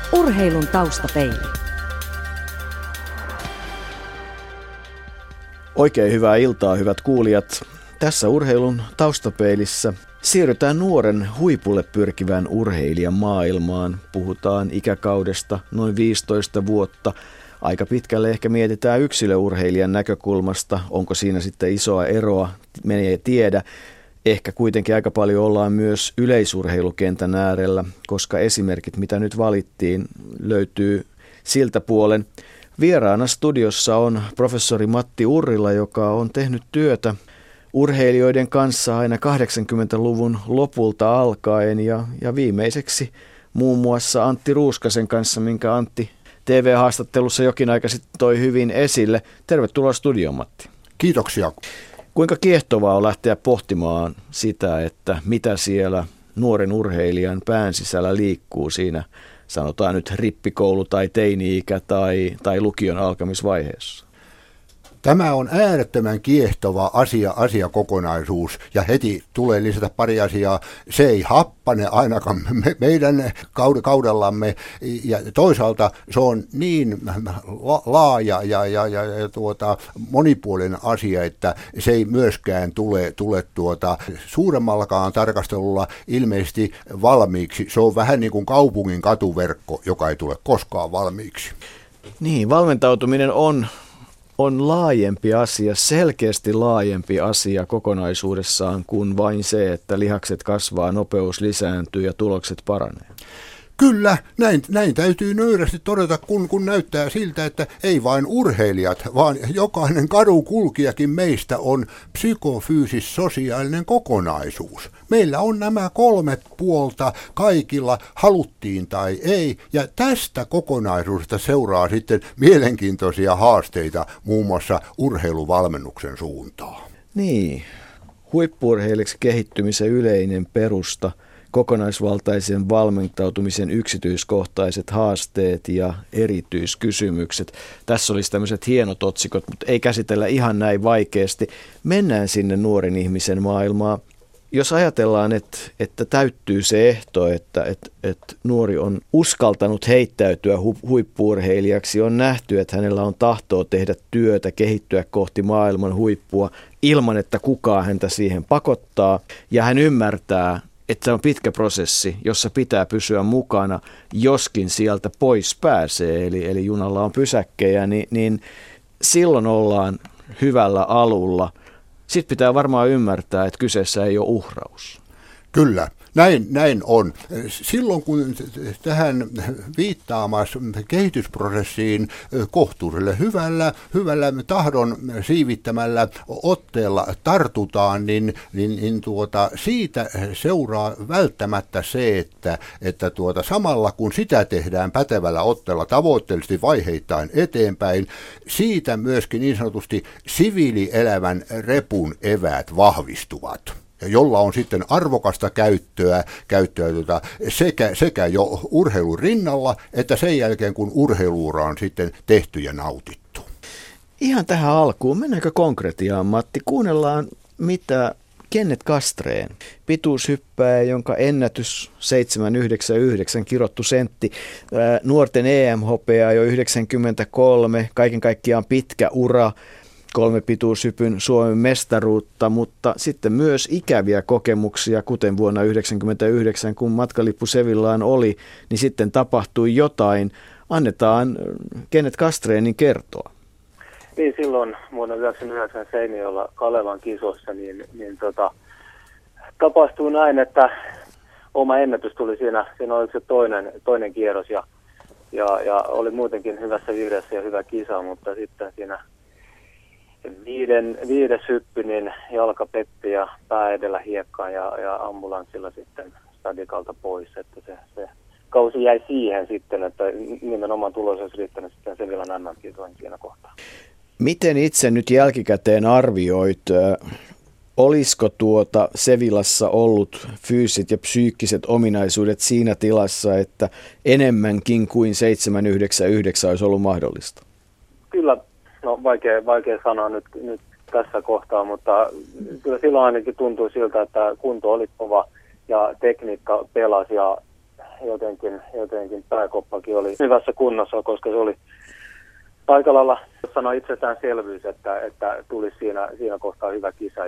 Urheilun taustapeili. Oikein hyvää iltaa, hyvät kuulijat. Tässä urheilun taustapeilissä siirrytään nuoren huipulle pyrkivän urheilijan maailmaan. Puhutaan ikäkaudesta noin 15 vuotta. Aika pitkälle ehkä mietitään yksilöurheilijan näkökulmasta. Onko siinä sitten isoa eroa? Menee tiedä. Ehkä kuitenkin aika paljon ollaan myös yleisurheilukentän äärellä, koska esimerkit, mitä nyt valittiin, löytyy siltä puolen. Vieraana studiossa on professori Matti Urrila, joka on tehnyt työtä urheilijoiden kanssa aina 80-luvun lopulta alkaen ja viimeiseksi muun muassa Antti Ruuskasen kanssa, minkä Antti TV-haastattelussa jokin aika sitten toi hyvin esille. Tervetuloa studioon, Matti. Kiitoksia. Kuinka kiehtovaa on lähteä pohtimaan sitä, että mitä siellä nuoren urheilijan pään sisällä liikkuu siinä, sanotaan nyt rippikoulu- tai teini-ikä tai lukion alkamisvaiheessa? Tämä on äärettömän kiehtova asiakokonaisuus ja heti tulee lisätä pari asiaa. Se ei happane ainakaan meidän kaudellamme ja toisaalta se on niin laaja ja monipuolinen asia, että se ei myöskään tule suuremmallakaan tarkastelulla ilmeisesti valmiiksi. Se on vähän niin kuin kaupungin katuverkko, joka ei tule koskaan valmiiksi. Niin, valmentautuminen on laajempi asia, selkeästi laajempi asia kokonaisuudessaan kuin vain se, että lihakset kasvaa, nopeus lisääntyy ja tulokset paranee. Kyllä, näin täytyy nöyrästi todeta, kun näyttää siltä, että ei vain urheilijat, vaan jokainen kadunkulkijakin meistä on psykofyysis-sosiaalinen kokonaisuus. Meillä on nämä 3 puolta kaikilla, haluttiin tai ei, ja tästä kokonaisuudesta seuraa sitten mielenkiintoisia haasteita muun muassa urheiluvalmennuksen suuntaan. Niin, huippu-urheilijaksi kehittymisen yleinen perusta, kokonaisvaltaisen valmentautumisen yksityiskohtaiset haasteet ja erityiskysymykset. Tässä olisi tämmöiset hienot otsikot, mutta ei käsitellä ihan näin vaikeasti. Mennään sinne nuoren ihmisen maailmaan. Jos ajatellaan, että täyttyy se ehto, että nuori on uskaltanut heittäytyä huippu-urheilijaksi, on nähty, että hänellä on tahtoa tehdä työtä, kehittyä kohti maailman huippua ilman, että kukaan häntä siihen pakottaa, ja hän ymmärtää, että se on pitkä prosessi, jossa pitää pysyä mukana, joskin sieltä pois pääsee, eli junalla on pysäkkejä, niin silloin ollaan hyvällä alulla. Sitten pitää varmaan ymmärtää, että kyseessä ei ole uhraus. Kyllä, näin on. Silloin kun tähän viittaamassa kehitysprosessiin kohtuulliselle hyvällä tahdon siivittämällä otteella tartutaan, niin siitä seuraa välttämättä se, että samalla kun sitä tehdään pätevällä otteella tavoitteellisesti vaiheittain eteenpäin, siitä myöskin niin sanotusti siviilielämän repun eväät vahvistuvat, jolla on sitten arvokasta käyttöä sekä jo urheilun rinnalla, että sen jälkeen, kun urheiluura on sitten tehty ja nautittu. Ihan tähän alkuun, mennäänkö konkretiaan, Matti? Kuunnellaan, mitä Kenneth Castrén, pituushyppääjä, jonka ennätys 7,99 kirottu sentti, nuorten EM-hopea jo 93, kaiken kaikkiaan pitkä ura, 3 pituushypyn Suomen mestaruutta, mutta sitten myös ikäviä kokemuksia, kuten vuonna 1999, kun matkalippu Sevillaan oli, niin sitten tapahtui jotain. Annetaan Kenneth Castrénin kertoa. Niin, silloin vuonna 1999 Seinäjoella Kalevan kisoissa tapahtui näin, että oma ennätys tuli siinä oli se toinen kierros ja oli muutenkin hyvässä vireessä ja hyvä kisa, mutta sitten siinä viides hyppy, niin jalka petti ja pää edellä hiekkaan ja ambulanssilla sitten stadikalta pois, että se kausi jäi siihen sitten, että nimenomaan tulos olisi riittänyt sitten Sevillan MM-kisoihin siinä kohtaa. Miten itse nyt jälkikäteen arvioit, olisiko Sevillassa ollut fyysiset ja psyykkiset ominaisuudet siinä tilassa, että enemmänkin kuin 7,99 olisi ollut mahdollista? Kyllä. No vaikea sanoa nyt tässä kohtaa, mutta kyllä silloin ainakin tuntui siltä, että kunto oli kova ja tekniikka pelasi jotenkin pääkoppakin oli hyvässä kunnossa, koska se oli aika lailla sanoa itsestäänselvyys, että tulisi siinä kohtaa hyvä kisa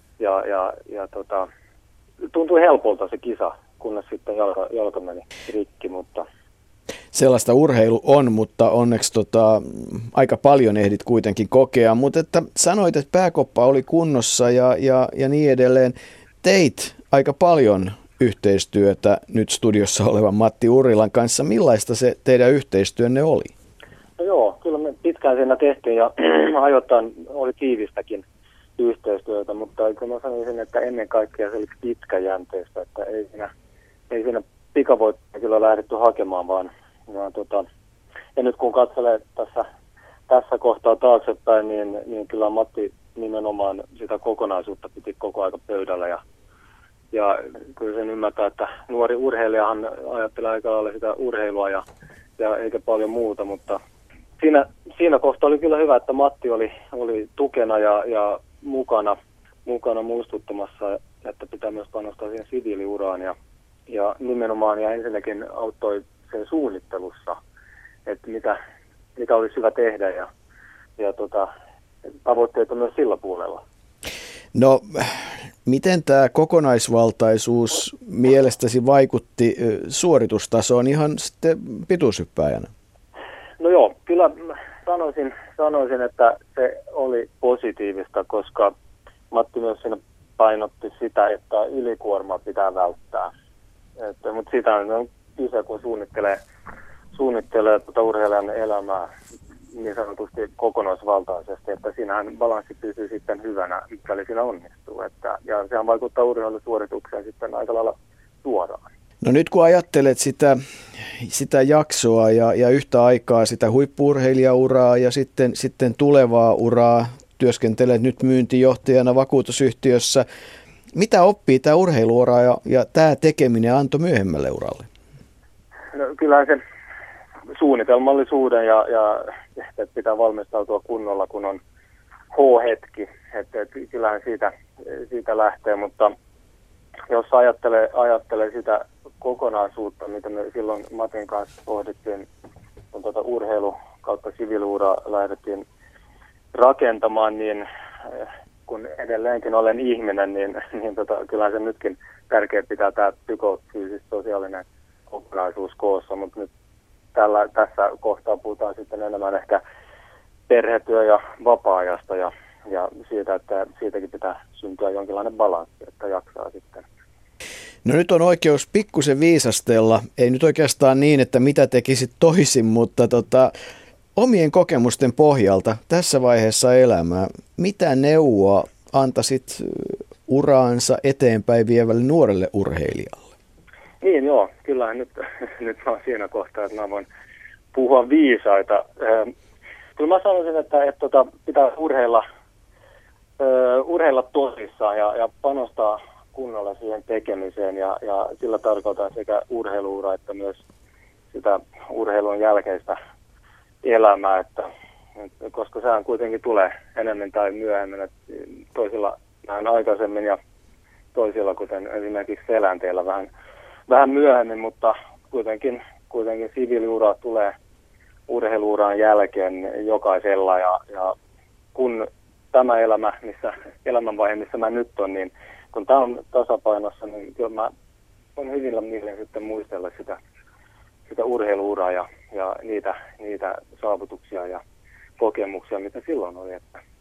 ja tuntui helpolta se kisa, kunnes sitten jalka meni rikki, mutta sellaista urheilu on, mutta onneksi aika paljon ehdit kuitenkin kokea, mutta että sanoit, että pääkoppa oli kunnossa ja niin edelleen. Teit aika paljon yhteistyötä nyt studiossa olevan Matti Urilan kanssa. Millaista se teidän yhteistyönne oli? No joo, kyllä me pitkään siinä tehtiin ja ajoittain oli tiivistäkin yhteistyötä, mutta kyllä mä sanoisin, että ennen kaikkea se oli pitkäjänteistä, että ei siinä pikavoittoja kyllä lähdetty hakemaan, vaan ja nyt kun katselee tässä kohtaa taaksepäin, niin kyllä Matti nimenomaan sitä kokonaisuutta piti koko aika pöydällä ja kyllä sen ymmärtää, että nuori urheilijahan ajattelee aika lailla sitä urheilua ja eikä paljon muuta, mutta siinä kohtaa oli kyllä hyvä, että Matti oli tukena ja mukana muistuttamassa, että pitää myös panostaa siihen siviiliuraan ja nimenomaan ja ensinnäkin auttoi sen suunnittelussa, että mitä olisi hyvä tehdä ja tavoitteita myös sillä puolella. No, miten tämä kokonaisvaltaisuus mielestäsi vaikutti suoritustasoon ihan sitten pituushyppääjänä? No joo, kyllä sanoisin, että se oli positiivista, koska Matti myös siinä painotti sitä, että ylikuorma pitää välttää. Mutta sitä on kyse, kun suunnittelee urheilijan elämää niin sanotusti kokonaisvaltaisesti, että siinähän balanssi pysyy sitten hyvänä, mikäli siinä onnistuu. Ja sehän vaikuttaa urheilusuoritukseen sitten aika lailla suoraan. No nyt kun ajattelet sitä jaksoa ja yhtä aikaa sitä huippu-urheilijauraa ja sitten tulevaa uraa, työskentelet nyt myyntijohtajana vakuutusyhtiössä, mitä oppii tämä urheiluura ja tämä tekeminen antoi myöhemmälle uralle? No, kyllähän se suunnitelmallisuuden ja että pitää valmistautua kunnolla, kun on H-hetki. Että kyllähän siitä lähtee, mutta jos ajattelee sitä kokonaisuutta, mitä me silloin Matin kanssa pohdittiin, kun urheilu kautta siviiliuraa lähdettiin rakentamaan, niin kun edelleenkin olen ihminen, niin kyllähän se nytkin tärkeää pitää tämä psykofyysis-sosiaalinen kokonaisuus koossa, mutta nyt tässä kohtaa puhutaan sitten enemmän ehkä perhetyö- ja vapaa-ajasta ja siitä, että siitäkin pitää syntyä jonkinlainen balanssi, että jaksaa sitten. No nyt on oikeus pikkusen viisastella, ei nyt oikeastaan niin, että mitä tekisit toisin, mutta omien kokemusten pohjalta tässä vaiheessa elämää, mitä neuvoa antaisit uraansa eteenpäin vievälle nuorelle urheilijalle? Niin joo, kyllähän nyt mä oon siinä kohtaa, että mä voin puhua viisaita. Kyllä mä sanoisin, että pitää urheilla tosissaan ja panostaa kunnolla siihen tekemiseen ja sillä tarkoitan sekä urheiluuraa että myös sitä urheilun jälkeistä elämää, että koska sehän kuitenkin tulee enemmän tai myöhemmin, että toisilla vähän aikaisemmin ja toisilla, kuten esimerkiksi selänteellä vähän myöhemmin, mutta kuitenkin siviiliura tulee urheiluuran jälkeen jokaisella ja kun tämä elämänvaihe, missä mä nyt on, niin kun tämä on tasapainossa, niin kyllä mä on hyvillä mielin sitten muistella sitä urheiluuraa ja niitä saavutuksia ja kokemuksia, mitä silloin oli.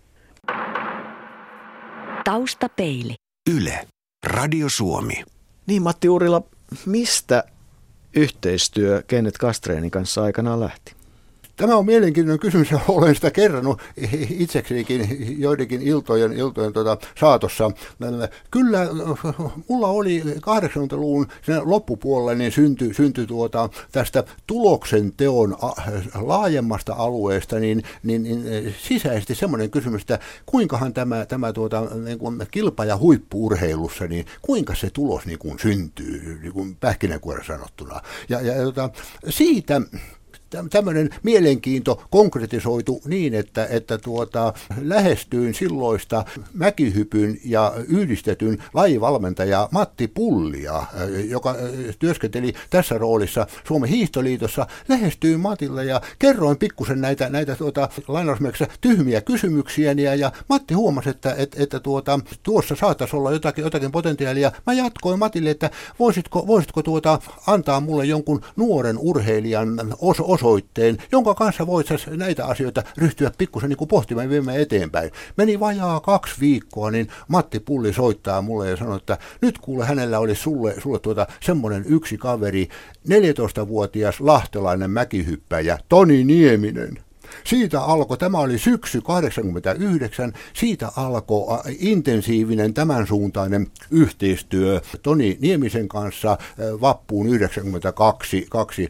Taustapeili. Yle. Radio Suomi. Niin Matti Urila, mistä yhteistyö Kenneth Castreenin kanssa aikanaan lähti? Tämä on mielenkiintoinen kysymys ja olen sitä kerrannut itseksenikin joidenkin iltojen saatossa. Kyllä mulla oli 80-luvun loppupuolella niin syntyi tästä tuloksen teon laajemmasta alueesta niin sisäisesti semmoinen kysymys, että kuinkahan tämä niin kuin kilpa- ja huippu-urheilussa, niin kuinka se tulos niin kuin syntyy, niin kuin pähkinänkuoressa sanottuna. Ja siitä tämmöinen mielenkiinto konkretisoitu niin, että lähestyin silloista mäkihypyn ja yhdistetyn lajivalmentaja Matti Pullia, joka työskenteli tässä roolissa Suomen hiihtoliitossa. Lähestyin Matille ja kerroin pikkusen näitä lainausmerkissä tyhmiä kysymyksiä, ja Matti huomasi, että tuossa saattaisi olla jotakin potentiaalia. Mä jatkoin Matille, että voisitko antaa mulle jonkun nuoren urheilijan osoitteen, jonka kanssa voitaisiin näitä asioita ryhtyä pikkusen niin kuin pohtimaan ja viemään eteenpäin. Meni vajaa 2 viikkoa, niin Matti Pulli soittaa mulle ja sanoi, että nyt kuule, hänellä oli sulle semmoinen yksi kaveri, 14-vuotias lahtelainen mäkihyppäjä, Toni Nieminen. Siitä alkoi, tämä oli syksy 1989, siitä alkoi intensiivinen tämän suuntainen yhteistyö Toni Niemisen kanssa vappuun 1992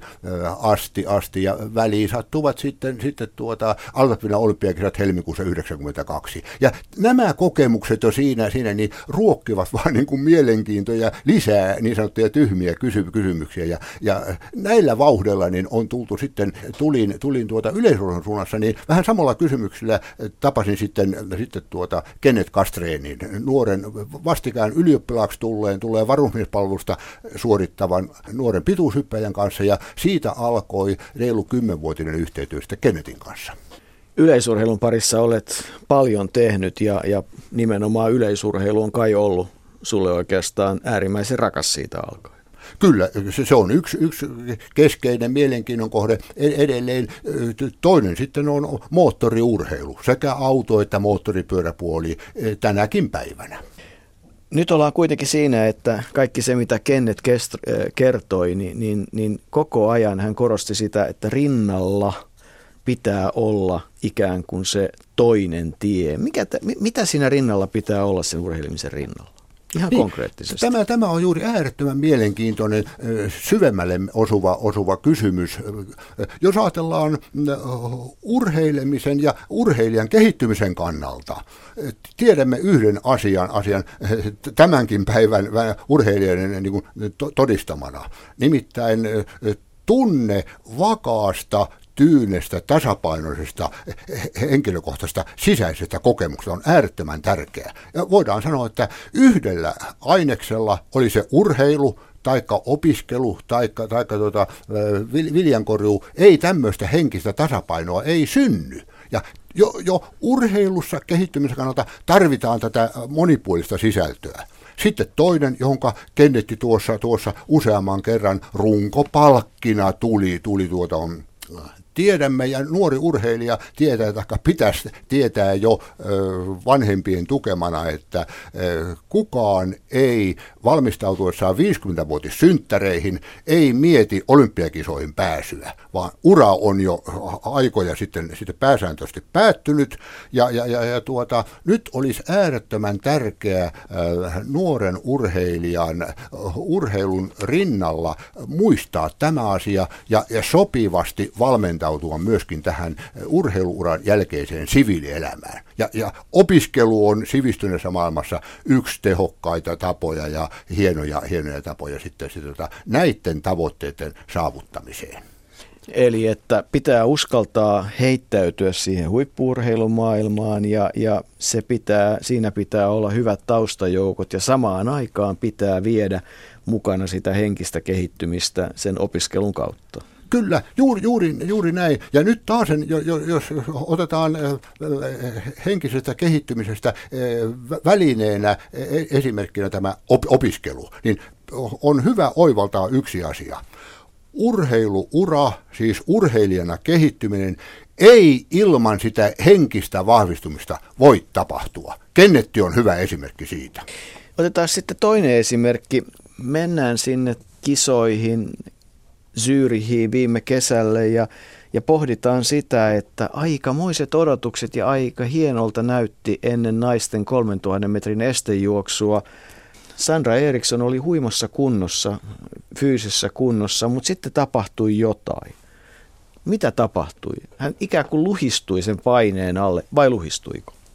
asti ja väliin sattuvat sitten Altavilla olympiakisat helmikuussa 1992. Ja nämä kokemukset jo siinä niin ruokkivat vaan niin kuin mielenkiintoja lisää niin sanottuja tyhmiä kysymyksiä ja näillä vauhdilla niin on tultu sitten, tulin yleisurheilun suunnassa, niin vähän samalla kysymyksellä tapasin sitten Kenneth Castreenin, nuoren vastikään ylioppilaaksi tulee varusmiespalvelusta suorittavan nuoren pituushyppäjän kanssa, ja siitä alkoi reilu 10-vuotinen yhteistyö Kennethin kanssa. Yleisurheilun parissa olet paljon tehnyt ja nimenomaan yleisurheilu on kai ollut sulle oikeastaan äärimmäisen rakas siitä alkaen. Kyllä, se on yksi keskeinen mielenkiinnon kohde edelleen. Toinen sitten on moottoriurheilu, sekä auto- että moottoripyöräpuoli tänäkin päivänä. Nyt ollaan kuitenkin siinä, että kaikki se, mitä Kenneth kertoi, niin koko ajan hän korosti sitä, että rinnalla pitää olla ikään kuin se toinen tie. Mitä siinä rinnalla pitää olla sen urheilemisen rinnalla? Ihan niin, konkreettisesti. Tämä on juuri äärettömän mielenkiintoinen, syvemmälle osuva kysymys. Jos ajatellaan urheilemisen ja urheilijan kehittymisen kannalta, tiedämme yhden asian tämänkin päivän urheilijoiden niin kuin todistamana. Nimittäin tunne vakaasta, tyynestä, tasapainoisesta, henkilökohtaisesta, sisäisestä kokemuksesta on äärettömän tärkeä. Ja voidaan sanoa, että yhdellä aineksella oli se urheilu, taikka opiskelu, taikka viljankorjuu, ei tämmöistä henkistä tasapainoa ei synny. Ja jo urheilussa kehittymisen kannalta tarvitaan tätä monipuolista sisältöä. Sitten toinen, johonka Kennetti tuossa useamman kerran runkopalkkina tuli tiedämme, ja nuori urheilija tietää, tai pitäisi tietää jo vanhempien tukemana, että kukaan ei valmistautuessaan 50-vuotissynttäreihin ei mieti olympiakisoihin pääsyä, vaan ura on jo aikoja sitten pääsääntöisesti päättynyt, ja nyt olisi äärettömän tärkeää nuoren urheilijan urheilun rinnalla muistaa tämä asia ja sopivasti valmentautua myöskin tähän urheiluuran jälkeiseen siviilielämään. Ja opiskelu on sivistyneessä maailmassa yksi tehokkaita tapoja ja hienoja tapoja sitten näiden tavoitteiden saavuttamiseen. Eli että pitää uskaltaa heittäytyä siihen huippu-urheilun maailmaan ja siinä pitää olla hyvät taustajoukot ja samaan aikaan pitää viedä mukana sitä henkistä kehittymistä sen opiskelun kautta. Kyllä, juuri näin. Ja nyt taas, jos otetaan henkisestä kehittymisestä välineenä esimerkkinä tämä opiskelu, niin on hyvä oivaltaa yksi asia. Urheiluura, siis urheilijana kehittyminen, ei ilman sitä henkistä vahvistumista voi tapahtua. Kennetti on hyvä esimerkki siitä. Otetaan sitten toinen esimerkki. Mennään sinne kisoihin Zürichiin viime kesälle ja pohditaan sitä, että aikamoiset odotukset ja aika hienolta näytti ennen naisten 3000 metrin estejuoksua. Sandra Eriksson oli huimassa kunnossa, fyysisessä kunnossa, mutta sitten tapahtui jotain. Mitä tapahtui? Hän ikään kuin luhistui sen paineen alle, vai luhistuiko?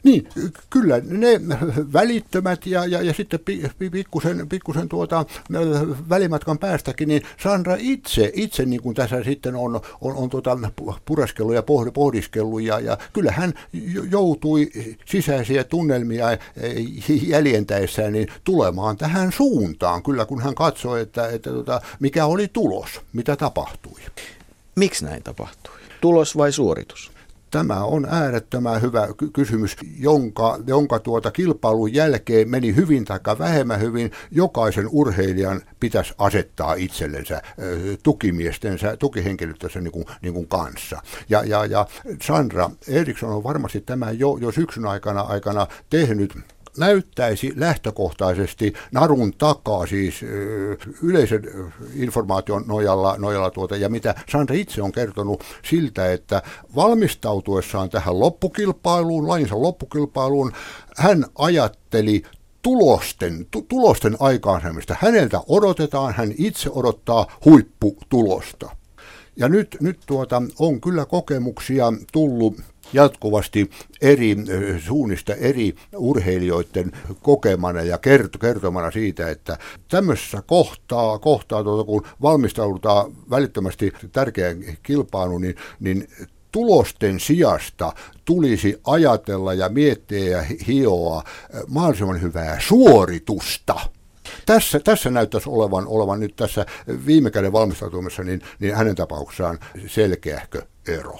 Niin, kyllä ne välittömät ja sitten pikkusen välimatkan päästäkin, niin Sandra itse niin kuin tässä sitten on pureskellut ja pohdiskellut, ja kyllä hän joutui sisäisiä tunnelmia jäljentäessään niin tulemaan tähän suuntaan, kyllä kun hän katsoi, että mikä oli tulos, mitä tapahtui. Miksi näin tapahtui? Tulos vai suoritus? Tämä on äärettömän hyvä kysymys, jonka kilpailun jälkeen meni hyvin tai vähemmän hyvin. Jokaisen urheilijan pitäisi asettaa itsellensä tukihenkilöstönsä niin kuin kanssa. Ja Sandra Eriksson on varmasti tämän jo syksyn aikana tehnyt. Näyttäisi lähtökohtaisesti narun takaa siis yleisen informaation nojalla ja mitä Sandra itse on kertonut siltä, että valmistautuessaan tähän lajinsa loppukilpailuun, hän ajatteli tulosten aikaansaamista. Häneltä odotetaan, hän itse odottaa huipputulosta. Ja nyt on kyllä kokemuksia tullut jatkuvasti eri suunnista eri urheilijoiden kokemana ja kertomana siitä, että tämmöisessä kohtaa kun valmistaudutaan välittömästi tärkeään kilpailuun, niin tulosten sijasta tulisi ajatella ja miettiä ja hioa mahdollisimman hyvää suoritusta. Tässä näyttäisi olevan nyt tässä viime käden valmistautumisessa niin hänen tapauksessaan selkeähkö ero.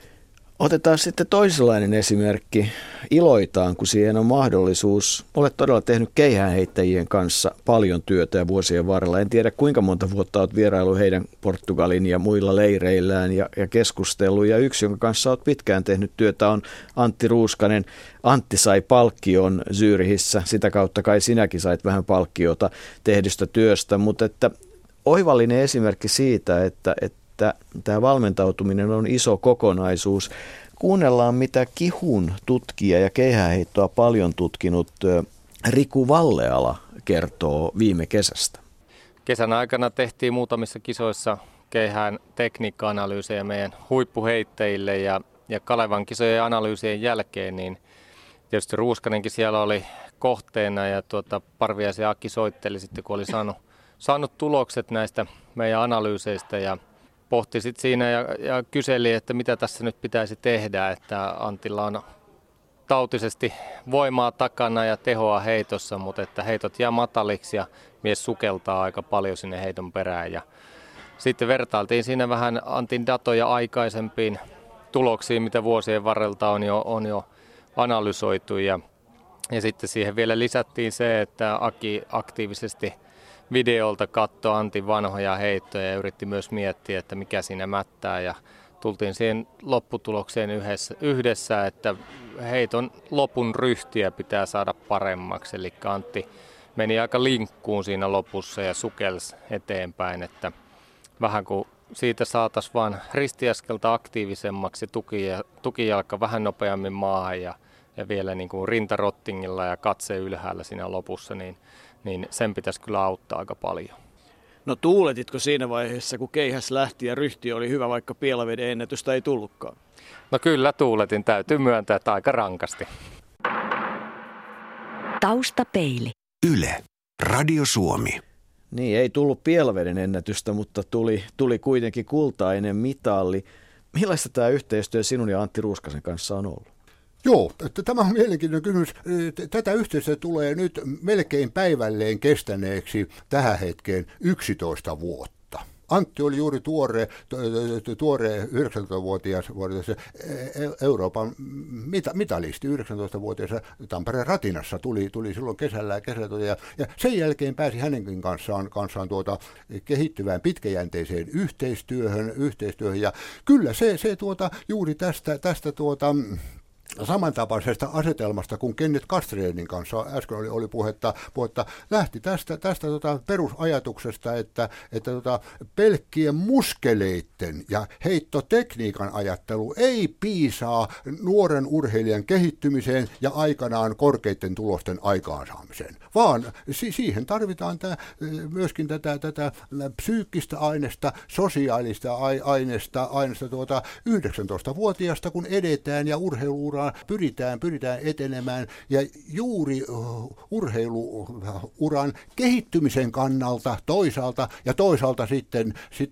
Otetaan sitten toisenlainen esimerkki. Iloitaan, kun siihen on mahdollisuus. Olet todella tehnyt keihäänheittäjien kanssa paljon työtä vuosien varrella. En tiedä, kuinka monta vuotta olet vieraillut heidän Portugalin ja muilla leireillään ja keskustellut. Ja yksi, jonka kanssa olet pitkään tehnyt työtä, on Antti Ruuskanen. Antti sai palkkion Zyrihissä. Sitä kautta kai sinäkin sait vähän palkkiota tehdystä työstä. Mutta että oivallinen esimerkki siitä, että tämä valmentautuminen on iso kokonaisuus. Kuunnellaan, mitä kihun tutkija ja keihäänheittoa paljon tutkinut Riku Valleala kertoo viime kesästä. Kesän aikana tehtiin muutamissa kisoissa keihään tekniikka-analyysejä meidän huippuheittäjille ja Kalevan kisojen analyysien jälkeen, niin tietysti Ruuskanenkin siellä oli kohteena ja Parviaisen Aki soitteli sitten, kun oli saanut tulokset näistä meidän analyyseistä ja pohti sitten siinä ja kyseli, että mitä tässä nyt pitäisi tehdä, että Antilla on tautisesti voimaa takana ja tehoa heitossa, mutta että heitot jää mataliksi ja mies sukeltaa aika paljon sinne heiton perään. Ja sitten vertailtiin siinä vähän Antin datoja aikaisempiin tuloksiin, mitä vuosien varrelta on jo analysoitu ja sitten siihen vielä lisättiin se, että Aki aktiivisesti videolta katsoi Antin vanhoja heittoja ja yritti myös miettiä, että mikä siinä mättää ja tultiin siihen lopputulokseen yhdessä, että heiton lopun ryhtiä pitää saada paremmaksi, eli Antti meni aika linkkuun siinä lopussa ja sukelsi eteenpäin, että vähän kuin siitä saataisiin vaan ristiaskelta aktiivisemmaksi tukijalka vähän nopeammin maahan ja vielä niin kuin rintarottingilla ja katse ylhäällä siinä lopussa, niin sen pitäisi kyllä auttaa aika paljon. No tuuletitko siinä vaiheessa, kun keihäs lähti ja ryhti oli hyvä, vaikka pielaveden ennätystä ei tullutkaan? No kyllä tuuletin, täytyy myöntää, että aika rankasti. Taustapeili. Yle. Radio Suomi. Niin, ei tullut pielaveden ennätystä, mutta tuli kuitenkin kultainen mitalli. Millaista tämä yhteistyö sinun ja Antti Ruuskasen kanssa on ollut? Joo, että tämä on mielenkiintoinen kysymys. Tätä yhteistyötä tulee nyt melkein päivälleen kestäneeksi tähän hetkeen 11 vuotta. Antti oli juuri tuore 19-vuotias Euroopan mitalisti, 19-vuotias Tampereen Ratinassa tuli silloin kesällä ja sen jälkeen pääsi hänenkin kanssaan kehittyvään pitkäjänteiseen yhteistyöhön ja kyllä se juuri tästä samantapaisesta asetelmasta, kun Kenneth Castrenin kanssa äsken oli puhetta lähti tästä perusajatuksesta, että pelkkien muskeleiden ja heittotekniikan ajattelu ei piisaa nuoren urheilijan kehittymiseen ja aikanaan korkeiden tulosten aikaansaamiseen, vaan siihen tarvitaan myöskin tätä psyykkistä aineesta, sosiaalista aineesta 19-vuotiaasta, kun edetään ja urheiluuraan suuntaan pyritään etenemään ja juuri urheiluuran kehittymisen kannalta toisaalta ja toisaalta sitten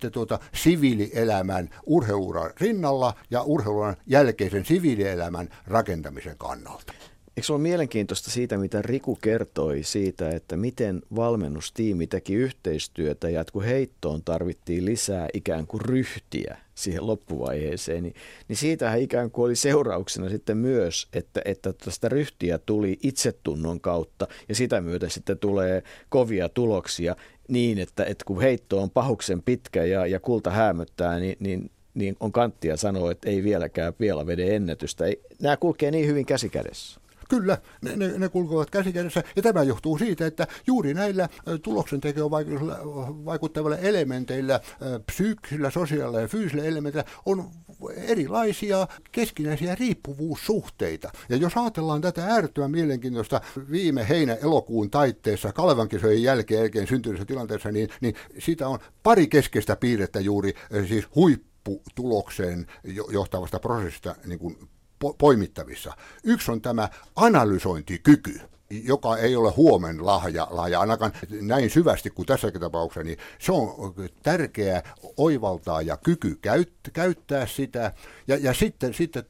siviilielämän urheiluuran rinnalla ja urheiluuran jälkeisen siviilielämän rakentamisen kannalta. Eikö se ole mielenkiintoista siitä, mitä Riku kertoi siitä, että miten valmennustiimi teki yhteistyötä ja että kun heittoon tarvittiin lisää ikään kuin ryhtiä siihen loppuvaiheeseen, niin siitähän ikään kuin oli seurauksena sitten myös, että tästä ryhtiä tuli itsetunnon kautta ja sitä myötä sitten tulee kovia tuloksia niin, että kun heitto on pahuksen pitkä ja kulta häämöttää, niin on kanttia sanoa, että ei vieläkään veden ennätystä. Nämä kulkee niin hyvin käsi kädessä. Kyllä, ne kulkevat käsikädessä ja tämä johtuu siitä, että juuri näillä tuloksentekoon vaikuttavilla elementeillä, psyykkisillä, sosiaalisilla ja fyysisillä elementeillä on erilaisia keskinäisiä riippuvuussuhteita. Ja jos ajatellaan tätä äärettömän mielenkiintoista viime heinä-elokuun taitteessa Kalevan kisojen jälkeen syntyneessä tilanteessa, niin siitä on pari keskeistä piirrettä juuri siis huipputulokseen johtavasta prosessista niin kuin poimittavissa. Yksi on tämä analysointikyky, joka ei ole huomen lahja ainakaan näin syvästi kuin tässäkin tapauksessa, niin se on tärkeää oivaltaa ja kyky käyttää sitä. Ja sitten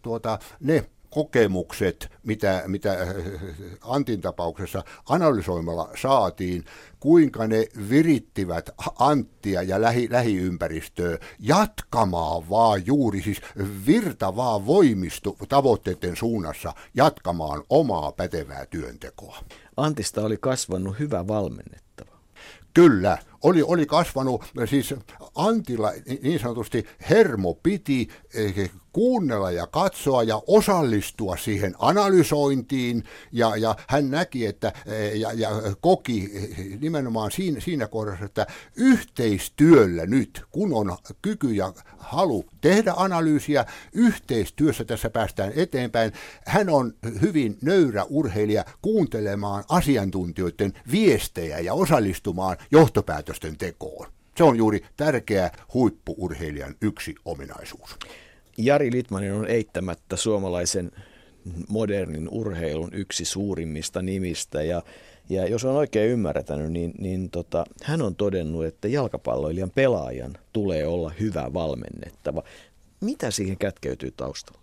ne kokemukset, mitä Antin tapauksessa analysoimalla saatiin, kuinka ne virittivät Anttia ja lähiympäristöä jatkamaan vaan juuri, siis virta vaan voimistu tavoitteiden suunnassa jatkamaan omaa pätevää työntekoa. Antista oli kasvanut hyvä valmennettava. Kyllä, oli kasvanut, siis Antilla niin sanotusti hermo piti kuunnella ja katsoa ja osallistua siihen analysointiin, ja hän näki, että ja koki nimenomaan siinä kohdassa, että yhteistyöllä nyt, kun on kyky ja halu tehdä analyysiä, yhteistyössä tässä päästään eteenpäin. Hän on hyvin nöyrä urheilija kuuntelemaan asiantuntijoiden viestejä ja osallistumaan johtopäätösten tekoon. Se on juuri tärkeä huippu-urheilijan yksi ominaisuus. Jari Litmanen on eittämättä suomalaisen modernin urheilun yksi suurimmista nimistä ja jos on oikein ymmärtänyt, niin hän on todennut, että jalkapalloilijan pelaajan tulee olla hyvä valmennettava. Mitä siihen kätkeytyy taustalla?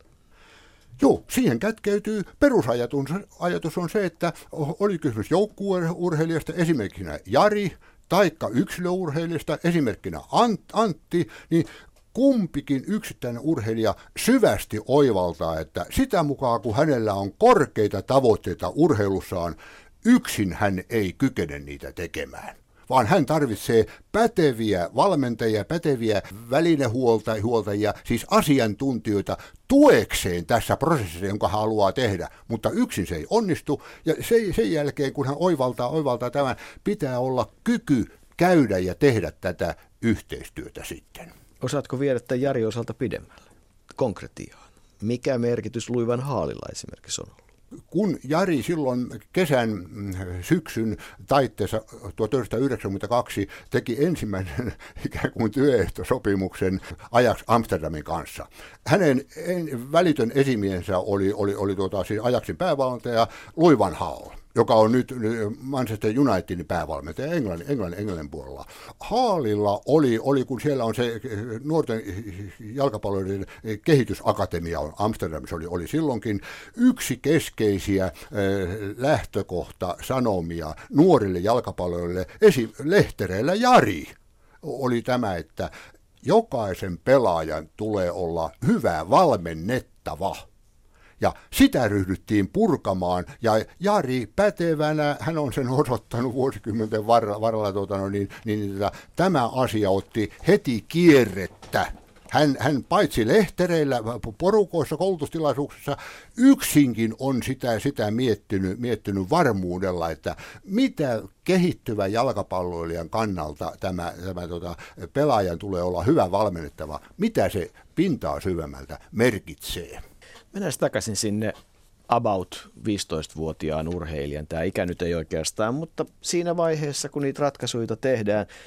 Joo, siihen kätkeytyy perusajatus on se, että oli kysymys joukkueurheilijasta, esimerkkinä Jari, taikka yksilöurheilijasta, esimerkkinä Antti, niin kumpikin yksittäinen urheilija syvästi oivaltaa, että sitä mukaan kun hänellä on korkeita tavoitteita urheilussaan, yksin hän ei kykene niitä tekemään, vaan hän tarvitsee päteviä valmentajia, päteviä välinehuoltajia, siis asiantuntijoita tuekseen tässä prosessissa, jonka hän haluaa tehdä, mutta yksin se ei onnistu, ja sen jälkeen, kun hän oivaltaa tämän, pitää olla kyky käydä ja tehdä tätä yhteistyötä sitten. Osaatko viedä tämän Jari osalta pidemmälle, konkretiaan? Mikä merkitys Luivan Haalilla esimerkiksi on ollut? Kun Jari silloin syksyn taitteessa 1992 teki ensimmäisen ikään kuin työehtosopimuksen Ajax Amsterdamin kanssa, hänen välitön esimiehensä oli siis Ajaxin päävalmentaja Louis van Gaal, joka on nyt Manchester Unitedin päävalmentaja Englannin puolella. Haalilla oli, kun siellä on se nuorten jalkapalloiden kehitysakatemia Amsterdamissa oli silloinkin yksi keskeisiä lähtökohtasanomia nuorille jalkapalloille lehtereillä Jari oli tämä, että jokaisen pelaajan tulee olla hyvä valmennettava. Ja sitä ryhdyttiin purkamaan, ja Jari pätevänä, hän on sen osoittanut vuosikymmenten varrella, tämä asia otti heti kierrettä. Hän paitsi lehtereillä, porukoissa, koulutustilaisuuksissa, yksinkin on sitä miettinyt varmuudella, että mitä kehittyvän jalkapalloilijan kannalta tämä pelaajan tulee olla hyvä valmennettava, mitä se pintaa syvemmältä merkitsee. Mennään takaisin sinne about 15-vuotiaan urheilijan. Tämä ikä nyt ei oikeastaan, mutta siinä vaiheessa, kun niitä ratkaisuja tehdään,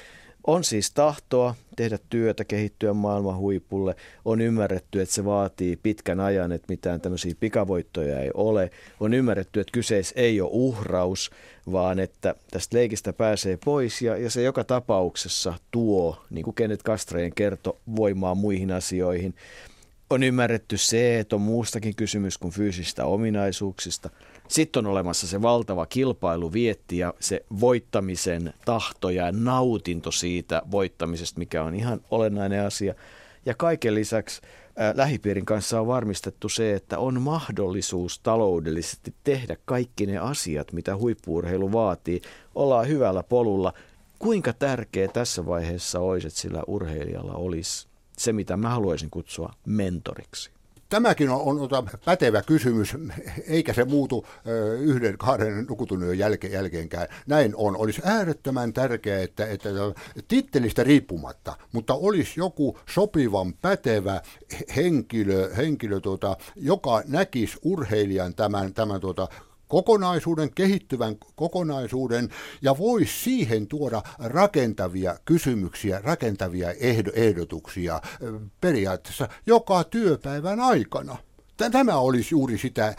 On siis tahtoa tehdä työtä, kehittyä maailman huipulle. On ymmärretty, että se vaatii pitkän ajan, että mitään tämmöisiä pikavoittoja ei ole. On ymmärretty, että kyseessä ei ole uhraus, vaan että tästä leikistä pääsee pois ja se joka tapauksessa tuo, niin kuin Kenneth Castraén kertoi, voimaa muihin asioihin. On ymmärretty se, että on muustakin kysymys kuin fyysisistä ominaisuuksista. Sitten on olemassa se valtava kilpailuvietti ja se voittamisen tahto ja nautinto siitä voittamisesta, mikä on ihan olennainen asia. Ja kaiken lisäksi lähipiirin kanssa on varmistettu se, että on mahdollisuus taloudellisesti tehdä kaikki ne asiat, mitä huippu-urheilu vaatii. Ollaan hyvällä polulla. Kuinka tärkeä tässä vaiheessa olisi, että sillä urheilijalla olisi se, mitä mä haluaisin kutsua mentoriksi? Tämäkin on pätevä kysymys, eikä se muutu 1-2 nukutunnin jälkeenkään. Näin on. Olisi äärettömän tärkeää, että tittelistä riippumatta, mutta olisi joku sopivan pätevä henkilö joka näkisi urheilijan tämän kokonaisuuden, kehittyvän kokonaisuuden, ja voisi siihen tuoda rakentavia kysymyksiä, rakentavia ehdotuksia periaatteessa joka työpäivän aikana. Tämä olisi juuri sitä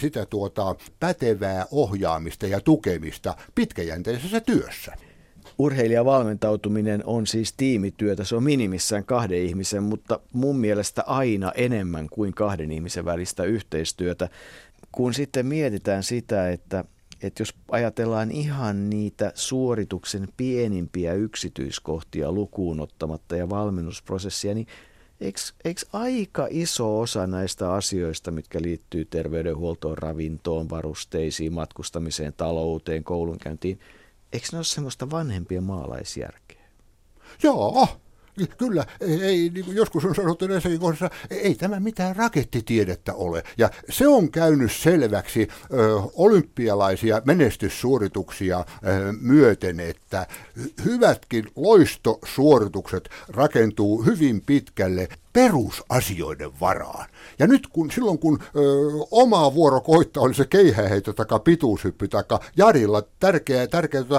pätevää ohjaamista ja tukemista pitkäjänteisessä työssä. Urheilijavalmentautuminen on siis tiimityötä, se on minimissään 2 ihmisen, mutta mun mielestä aina enemmän kuin 2 ihmisen välistä yhteistyötä. Kun sitten mietitään sitä, että jos ajatellaan ihan niitä suorituksen pienimpiä yksityiskohtia lukuun ottamatta ja valmennusprosessia, niin eikö aika iso osa näistä asioista, mitkä liittyy terveydenhuoltoon, ravintoon, varusteisiin, matkustamiseen, talouteen, koulunkäyntiin, eikö ne ole semmoista vanhempien maalaisjärkeä? Joo. Kyllä, ei, niin kuin joskus on sanottu näissäkin kohdassa, ei tämä mitään rakettitiedettä ole. Ja se on käynyt selväksi olympialaisia menestyssuorituksia myöten, että hyvätkin loistosuoritukset rakentuu hyvin pitkälle perusasioiden varaan. Ja nyt silloin kun oma vuoro koittaa, oli se keihäheitto tai pituushyppy tai Jarilla tärkeä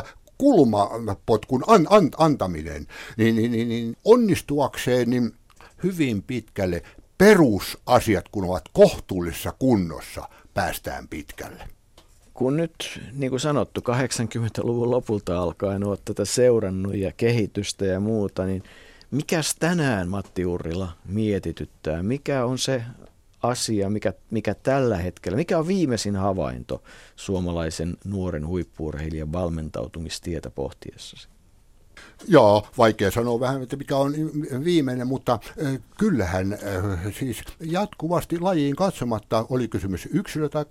kulmapotkun antaminen, niin onnistuakseen niin hyvin pitkälle perusasiat, kun ovat kohtuullisessa kunnossa, päästään pitkälle. Kun nyt, niin kuin sanottu, 80-luvun lopulta alkaen olet tätä seurannut ja kehitystä ja muuta, niin mikäs tänään, Matti Urrila, mietityttää? Mikä on se asia, mikä tällä hetkellä, mikä on viimeisin havainto suomalaisen nuoren huippu-urheilijan valmentautumistietä pohtiessasi? Joo, vaikea sanoa vähän, että mikä on viimeinen, mutta kyllähän siis jatkuvasti lajiin katsomatta, oli kysymys yksilö- tai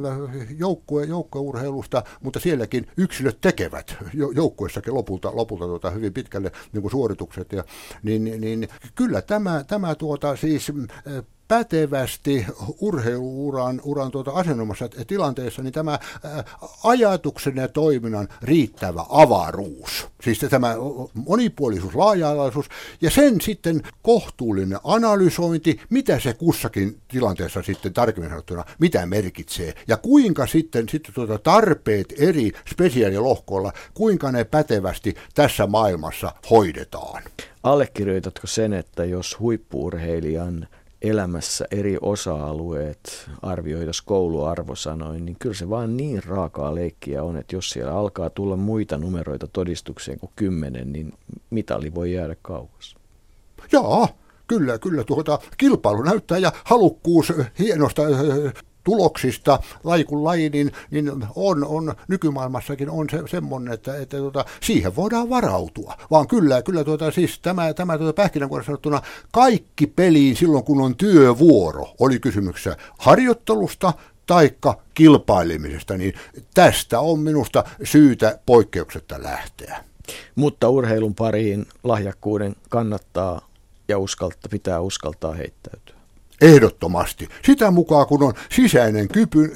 joukkueurheilusta, mutta sielläkin yksilöt tekevät joukkueessakin lopulta hyvin pitkälle niin kuin suoritukset. Ja, niin kyllä tämä siis pätevästi urheiluuran asennomassa tilanteessa, niin tämä ajatuksen ja toiminnan riittävä avaruus, siis tämä monipuolisuus, laaja-alaisuus ja sen sitten kohtuullinen analysointi, mitä se kussakin tilanteessa sitten tarkemmin sanottuna, mitä merkitsee ja kuinka sitten tarpeet eri spesiaalilohkoilla, kuinka ne pätevästi tässä maailmassa hoidetaan. Allekirjoitatko sen, että jos huippu-urheilijan elämässä eri osa-alueet arvioitaisiin kouluarvosanoin, niin kyllä se vaan niin raakaa leikkiä on, että jos siellä alkaa tulla muita numeroita todistukseen kuin 10, niin mitali voi jäädä kauas. Joo, kyllä kilpailu näyttää ja halukkuus hienosta tuloksista laji kuin laji, niin on nykymaailmassakin on semmoinen, että siihen voidaan varautua. Vaan kyllä siis tämä pähkinänkuoressa sanottuna kaikki peliin silloin, kun on työvuoro, oli kysymyksessä harjoittelusta taikka kilpailemisesta, niin tästä on minusta syytä poikkeuksetta lähteä. Mutta urheilun pariin lahjakkuuden kannattaa ja pitää uskaltaa heittäytyä. Ehdottomasti. Sitä mukaan, kun on sisäinen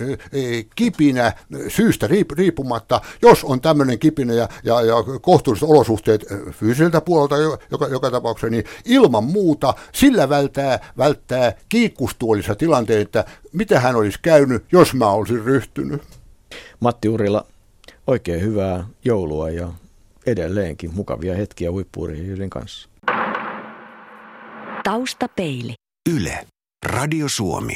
kipinä syystä riippumatta, jos on tämmöinen kipinä ja kohtuulliset olosuhteet fyysiseltä puolelta joka tapauksessa, niin ilman muuta sillä välttää kiikkustuolissa tilanteen, että mitä hän olisi käynyt, jos mä olisin ryhtynyt. Matti Urrila, oikein hyvää joulua ja edelleenkin mukavia hetkiä huippu-urheilijoiden kanssa. Taustapeili. Yle. Radio Suomi.